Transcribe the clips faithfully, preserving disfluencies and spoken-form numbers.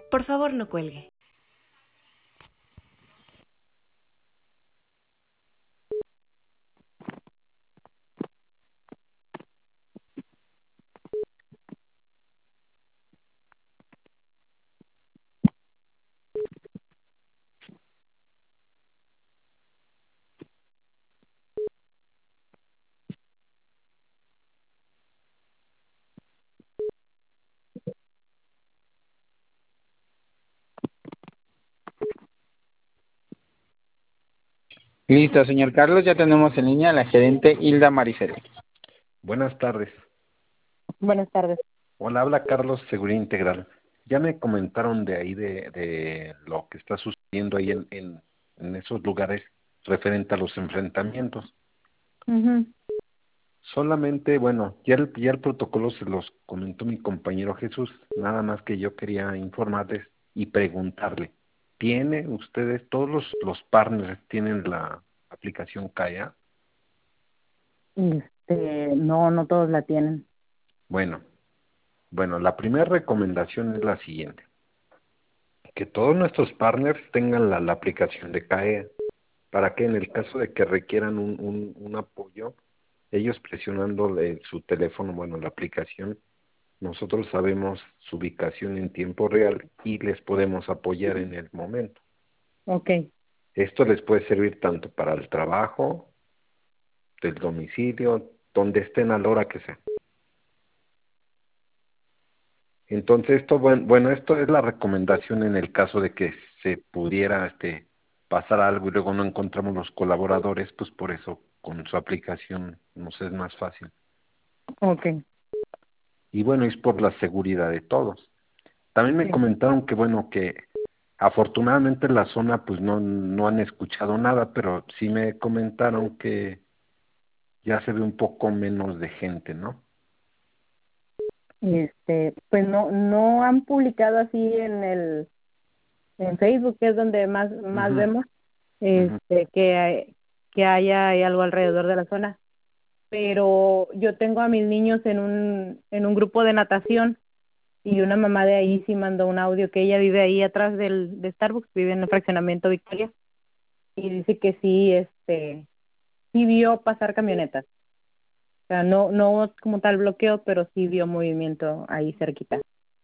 Por favor, no cuelgue. Listo, señor Carlos, ya tenemos en línea a la gerente Hilda Maricel. Buenas tardes. Buenas tardes. Hola, habla Carlos, Seguridad Integral. Ya me comentaron de ahí de, de lo que está sucediendo ahí en, en, en esos lugares referente a los enfrentamientos. Uh-huh. Solamente, bueno, ya el, ya el protocolo se los comentó mi compañero Jesús, nada más que yo quería informarles y preguntarle, ¿tiene ustedes, todos los, los partners tienen la aplicación Kaya? Este, no, no todos la tienen. Bueno, bueno, la primera recomendación es la siguiente. Que todos nuestros partners tengan la, la aplicación de C A E para que en el caso de que requieran un, un, un apoyo, ellos presionando su teléfono, bueno, la aplicación, nosotros sabemos su ubicación en tiempo real y les podemos apoyar en el momento. Ok. Esto les puede servir tanto para el trabajo, del domicilio, donde estén a la hora que sea. Entonces, esto, bueno, esto es la recomendación en el caso de que se pudiera este, pasar algo y luego no encontramos los colaboradores, pues por eso con su aplicación nos es más fácil. Ok. Y bueno, es por la seguridad de todos. También me Sí. comentaron que, bueno, que afortunadamente en la zona pues no, no han escuchado nada, pero sí me comentaron que ya se ve un poco menos de gente, ¿no? Este, pues no, no han publicado así en el, en Facebook, que es donde más, más Uh-huh. vemos, Uh-huh. este, que hay, que haya hay algo alrededor de la zona. Pero yo tengo a mis niños en un, en un grupo de natación y una mamá de ahí sí mandó un audio que ella vive ahí atrás del, de Starbucks, vive en el fraccionamiento Victoria, y dice que sí, este, sí vio pasar camionetas. O sea, no, no como tal bloqueo, pero sí vio movimiento ahí cerquita.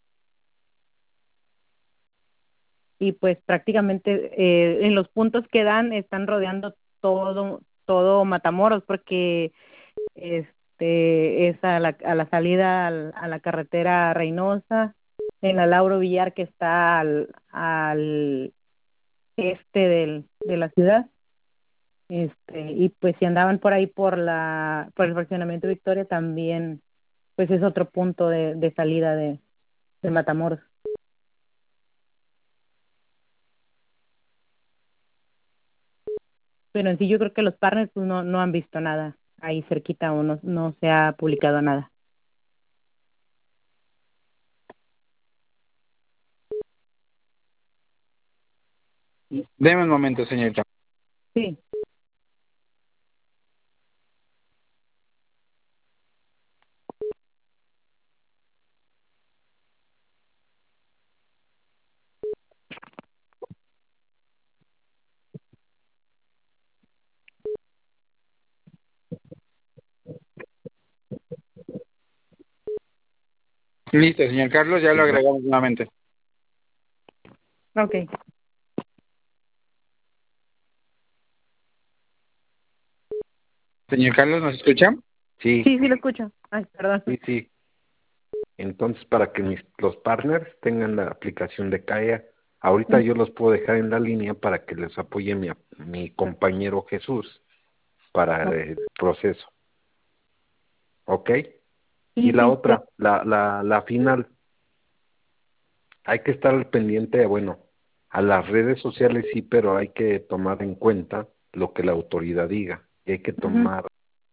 Y pues prácticamente eh, en los puntos que dan están rodeando todo, todo Matamoros, porque este es a la, a la salida al, a la carretera Reynosa, en la Lauro Villar, que está al, al este del, de la ciudad. Este, y pues si andaban por ahí por la por el fraccionamiento Victoria, también pues es otro punto de, de salida de, de Matamoros. Pero en sí yo creo que los partners pues, no, no han visto nada ahí cerquita o no, no se ha publicado nada. Deme un momento, señorita. Sí. Listo, señor Carlos, ya Sí, lo no. agregamos nuevamente. Ok. Señor Carlos, ¿nos escucha? Sí, Sí, sí lo escucho. Ay, perdón. sí, sí. Entonces, para que mis, los partners tengan la aplicación de Kaya, ahorita yo los puedo dejar en la línea para que les apoye mi, mi compañero Jesús para el proceso. ¿Ok? Y Sí, la sí, otra, la, la, la final, hay que estar al pendiente, bueno, a las redes sociales sí, pero hay que tomar en cuenta lo que la autoridad diga. Y hay que uh-huh. tomar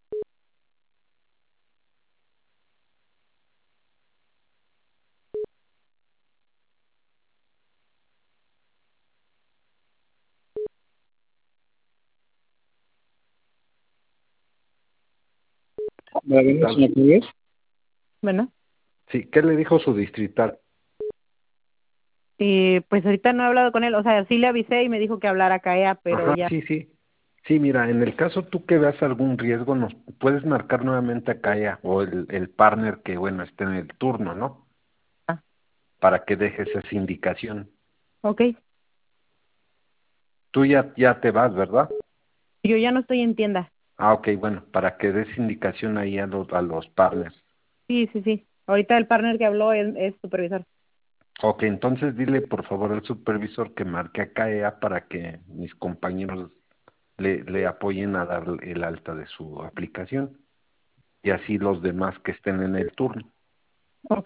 Bueno, señor Carlos. Bueno, sí, ¿qué le dijo su distrital? Y pues ahorita no he hablado con él, o sea, sí le avisé y me dijo que hablara a CAEA, pero Ajá, ya. sí, sí. Sí, mira, en el caso tú que veas algún riesgo, nos puedes marcar nuevamente a Kaya o el, el partner que, bueno, esté en el turno, ¿no? Ah, Para que dejes esa indicación. ok. Tú ya, ya te vas, ¿verdad? Yo ya no estoy en tienda. Ah, ok, bueno, para que des indicación ahí a los, a los partners. Sí, sí, sí. Ahorita el partner que habló es, es supervisor. Ok, entonces dile por favor al supervisor que marque a Kaya para que mis compañeros le, le apoyen a dar el alta de su aplicación y así los demás que estén en el turno. Ok.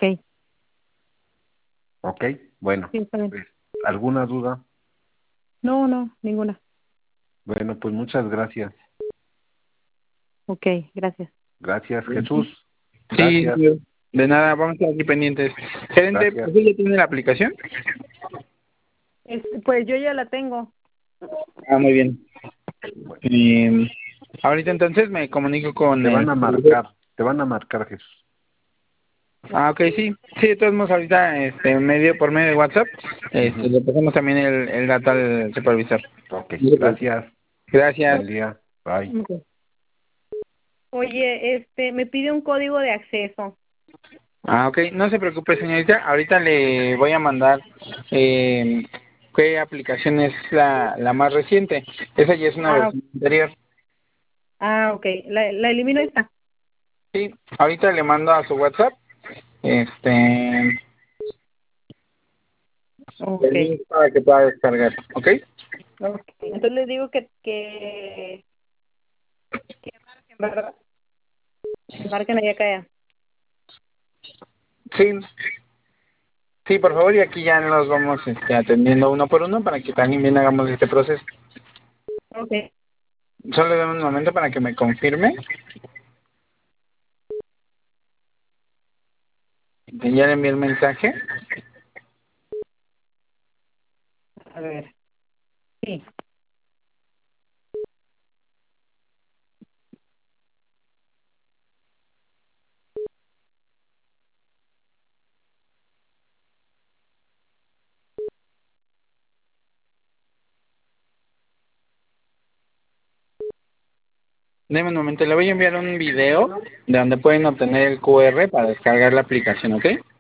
Ok, bueno, Sí, está bien. pues, ¿alguna duda? No, no, ninguna. Bueno, pues muchas gracias. Ok, gracias. Gracias, Jesús. Sí, Gracias, sí, de nada, vamos a estar aquí pendientes. Gerente, gracias. ¿usted ya tiene la aplicación? Es- pues yo ya la tengo. Ah, muy bien. Bueno, Eh, ahorita entonces me comunico con te el van a supervisor. marcar, te van a marcar, Jesús. Ah, ok, sí. Sí, de todos modos ahorita este, medio, por medio de WhatsApp este, Ujú. le pasamos también el, el dato al supervisor. Ok, gracias. Gracias. Buen día. Bye. Ok. Oye, este, me pide un código de acceso. Ah, ok, no se preocupe, señorita. Ahorita le voy a mandar eh, qué aplicación es la, la más reciente. Esa ya es una Ah, versión anterior. ah, ok. La, la elimino esta. Sí, ahorita le mando a su WhatsApp este Ok. el link para que pueda descargar, ¿ok? Ok. Entonces les digo que, que, que marquen, ¿verdad? Que marquen allá acá. Sí, sí, por favor, y aquí ya los vamos este, atendiendo uno por uno para que también bien hagamos este proceso. Ok. Solo dame un momento para que me confirme. Ya le envié el mensaje. A ver. Sí. Deme un momento, le voy a enviar un video de donde pueden obtener el Q R para descargar la aplicación, ¿ok?